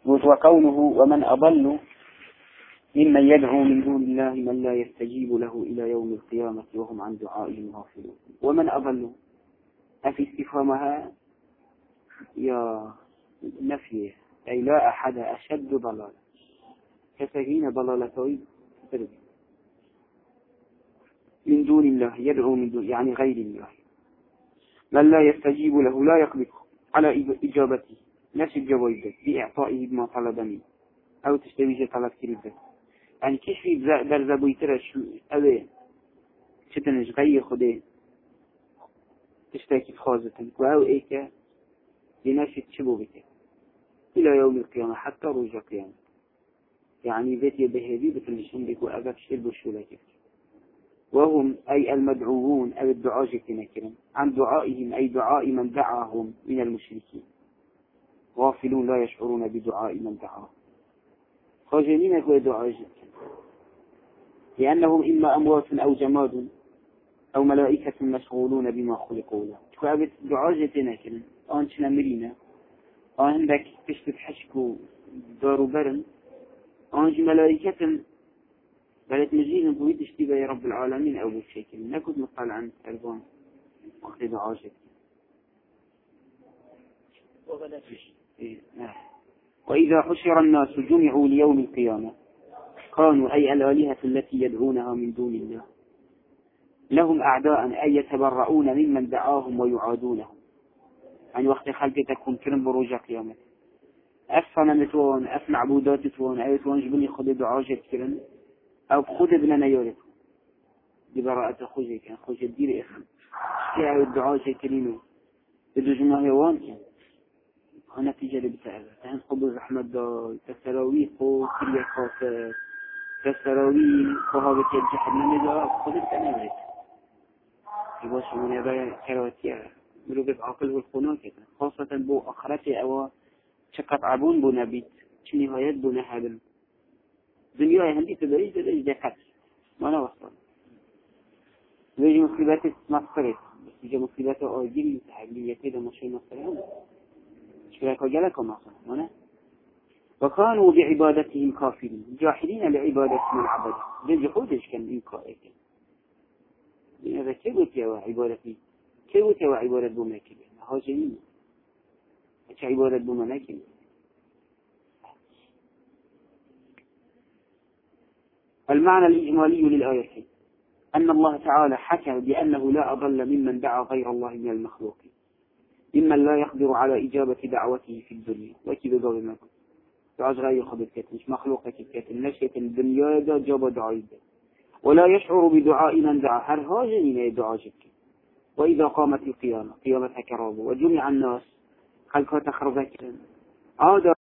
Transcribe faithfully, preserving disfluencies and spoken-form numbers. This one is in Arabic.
وكونه ومن أضل ممن يدعو من دون الله من لا يستجيب له إلى يوم القيامة وهم عن دعائهم غافلون. ومن أضل أفي استفهامها يا نفيه، أي لا أحد أشد ضلالا كسهين ضلالته من دون الله يدعو من دون يعني غير الله من لا يستجيب له لا يقبل على إجابته نفس الجواب بإعطائه بما طلب منه أو تستويج طلب كريبه. يعني كيف في در زبويتر شو أبي شتنش غير خده تشتاكي خازتن وأو إيكا لنفس تشبوبك إلى يوم القيامة حتى رجع قيامة. يعني بيت يبهدي بتنشن بك وأبك شرب الشولاك. وهم أي المدعوون أو الدعاء جتنكرا عن دعائهم أي دعاء من دعاهم من المشركين غافلون لا يشعرون بدعاء من دعاهم خاجلين هو دعاء جتن لأنهم إما أموات أو جماد أو ملائكة مشغولون بما خلقوا له. فأبت دعاء جتنكرا أنشنا مرينا عندك تشتت حشكو دارو برن أنج ملائكة بلت مجينا بويد اشتبه يا رب العالمين أو بشكل نكد مقال عن الألبان وقت دعاجك إيه. وإذا حشر الناس جمعوا ليوم القيامة كانوا أي الآلهة التي يدعونها من دون الله لهم أعداء أي يتبرؤون ممن دعاهم ويعادونهم. يعني وقت خلقك تكون كرم بروجة قيامة أفنا متوان أف معبودات توان أي توان جبني خد دعاجة كرم أو خد ابننا يورث ببراءة خوجي كان خوجي الدير إخم كي الدعاء شيء كريمه بدجمه هوان كان هنا تيجي بتاعه تهن خبز رحمة دا تسراوي خو كريه خاطر تسراوي خهابة الجحد من دا خد التناورت يباش من هذا كرواتيا مروبة عقل والخنا كده خاصة بو أخرته أو شقت عبون بو نبيت شو نهايات بو نحبل دنيا هندي تدريج تدريج دقت ما أنا وصل ويجي مصيبات مصرت بس يجي مصيبات أوجيل تحلية كده مشي مصرهم شو لك وجلك ومصر منا وكانوا بعبادتهم كافرين جاحدين لعبادتهم العبد جل جحودش كان إنكار هذا كيف يا عبادتي كيف يا عبادة بمناكب هاجمين ايش عبادة بمناكب. المعنى الإجمالي للآية أن الله تعالى حكى بأنه لا أضل ممن دعا غير الله من المخلوقين ممن لا يقدر على إجابة دعوته في الدنيا وكذا قال ما قلت دعاء غير خبر كتنش مخلوق كتن نشية الدنيا دا جاب دعاء ولا يشعر بدعاء من دعا هل هاجمين دعاء جك. وإذا قامت القيامة قيامتها كرابة وجمع الناس خلقها تخربك عاد